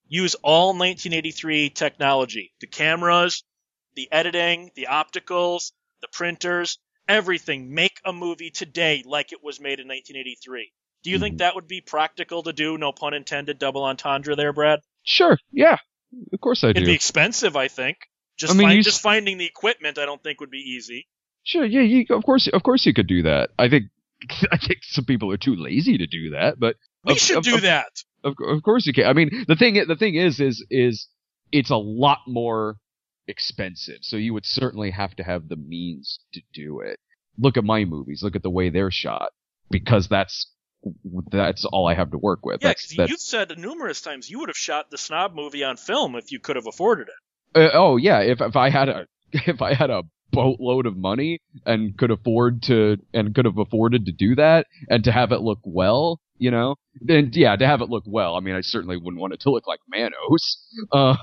use all nineteen eighty-three technology. The cameras, the editing, the opticals, the printers, everything. Make a movie today like it was made in nineteen eighty-three. Do you mm-hmm. think that would be practical to do? No pun intended, double entendre there, Brad? Sure, yeah. Of course I do. It'd be expensive, I think. Just, I mean, find, just s- finding the equipment I don't think would be easy. Sure, yeah, you, of course of course you could do that. I think I think some people are too lazy to do that, but we of, should of, do of, that. Of, of course you can. I mean, the thing the thing is is is it's a lot more expensive. So you would certainly have to have the means to do it. Look at my movies. Look at the way they're shot, because that's that's all I have to work with. Yeah, because you've said numerous times you would have shot the Snob movie on film if you could have afforded it. Uh, oh yeah, if if I had a if I had a boatload of money and could afford to and could have afforded to do that and to have it look well, you know, then yeah, to have it look well. I mean, I certainly wouldn't want it to look like Manos. Um,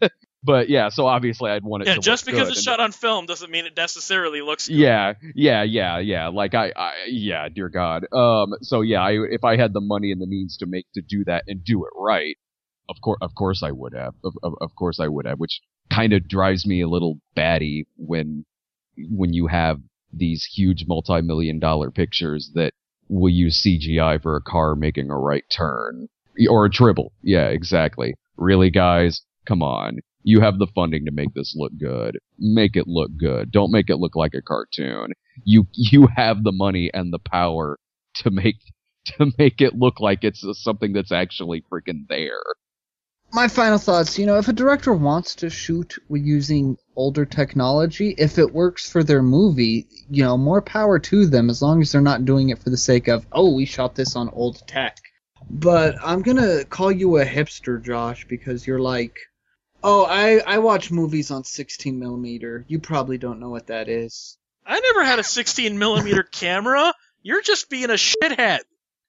but yeah, so obviously I'd want it yeah, to just look because good. it's And shot on film doesn't mean it necessarily looks good. Yeah, yeah, yeah, yeah. Like I, I, yeah, dear God. Um, so yeah, I, if I had the money and the means to make to do that and do it right, of course, of course I would have. Of, of, of course I would have. Which kind of drives me a little batty when, when you have these huge multi-million dollar pictures that will use C G I for a car making a right turn or a tribble. Yeah, exactly. Really, guys, come on. You have the funding to make this look good. Make it look good. Don't make it look like a cartoon. You you have the money and the power to make to make it look like it's something that's actually freaking there. My final thoughts, you know, if a director wants to shoot with using older technology, if it works for their movie, you know, more power to them, as long as they're not doing it for the sake of, oh, we shot this on old tech. But I'm gonna call you a hipster, Josh, because you're like, oh, I, I watch movies on sixteen millimeter. You probably don't know what that is. I never had a sixteen millimeter camera. You're just being a shithead.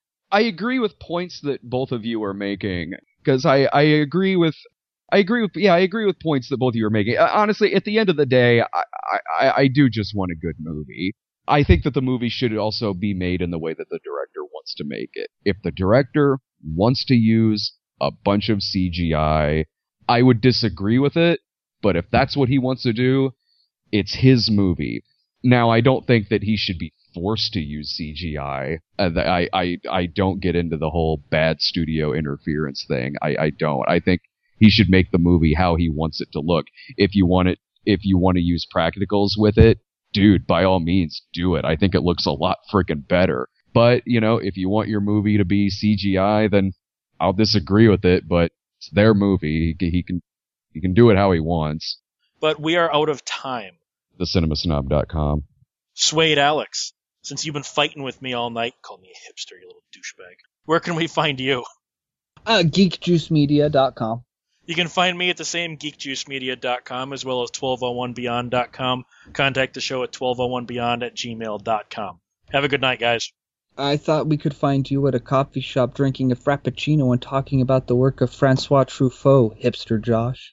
I agree with points that both of you are making, because I, I agree with, I agree with, yeah, I agree with points that both of you are making. Uh, honestly, at the end of the day, I, I, I do just want a good movie. I think that the movie should also be made in the way that the director wants to make it. If the director wants to use a bunch of C G I, I would disagree with it, but if that's what he wants to do, it's his movie. Now, I don't think that he should be forced to use C G I. Uh, I, I, I don't get into the whole bad studio interference thing. I, I don't. I think he should make the movie how he wants it to look. If you want it, if you want to use practicals with it, dude, by all means, do it. I think it looks a lot freaking better. But, you know, if you want your movie to be C G I, then I'll disagree with it, but it's their movie. He, he can he can do it how he wants. But we are out of time. the cinema snob dot com. Swayed Alex, since you've been fighting with me all night, call me a hipster, you little douchebag. Where can we find you? Uh, geek juice media dot com. You can find me at the same geek juice media dot com as well as twelve oh one beyond dot com. Contact the show at twelve oh one beyond at gmail dot com. Have a good night, guys. I thought we could find you at a coffee shop drinking a frappuccino and talking about the work of Francois Truffaut, hipster Josh.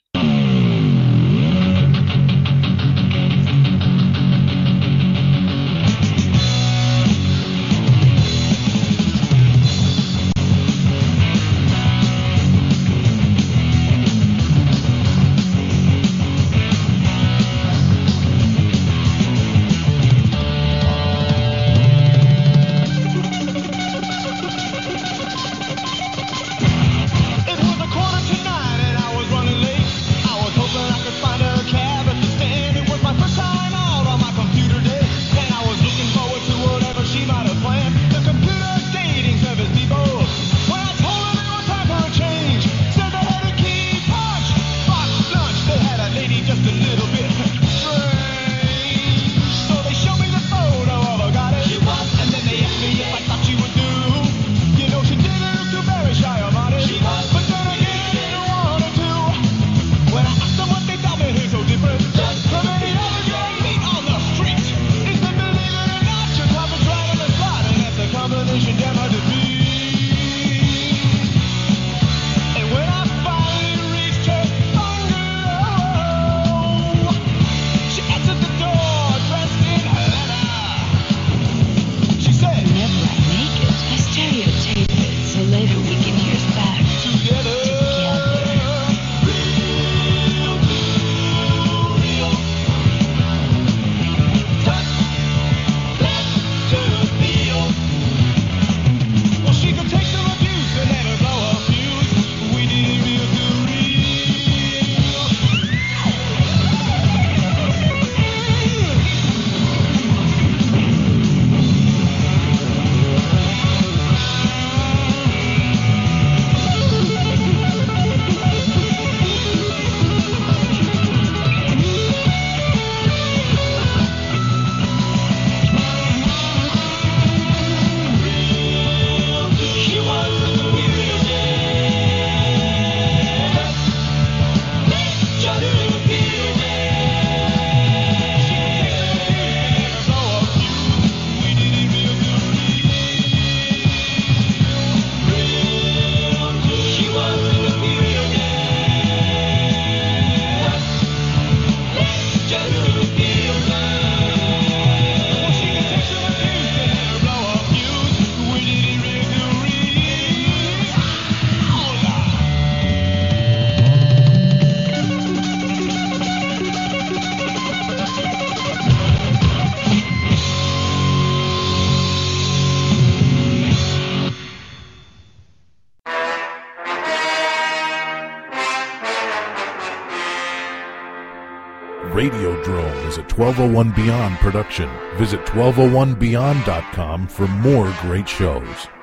It was a quarter to nine and I was running late. Radiodrome is a twelve oh one Beyond production. Visit twelve oh one beyond dot com for more great shows.